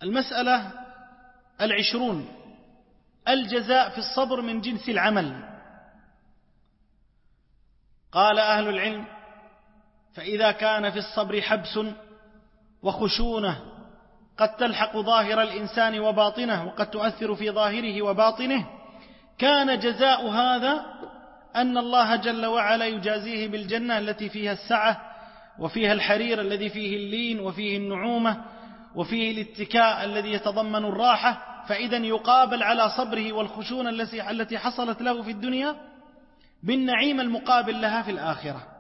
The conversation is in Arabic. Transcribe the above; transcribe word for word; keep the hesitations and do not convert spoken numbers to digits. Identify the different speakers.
Speaker 1: المسألة العشرون: الجزاء في الصبر من جنس العمل. قال أهل العلم: فإذا كان في الصبر حبس وخشونة قد تلحق ظاهر الإنسان وباطنه، وقد تؤثر في ظاهره وباطنه، كان جزاء هذا أن الله جل وعلا يجازيه بالجنة التي فيها السعة، وفيها الحرير الذي فيه اللين، وفيه النعومة، وفيه الاتكاء الذي يتضمن الراحة. فإذا يقابل على صبره والخشونة التي حصلت له في الدنيا بالنعيم المقابل لها في الآخرة.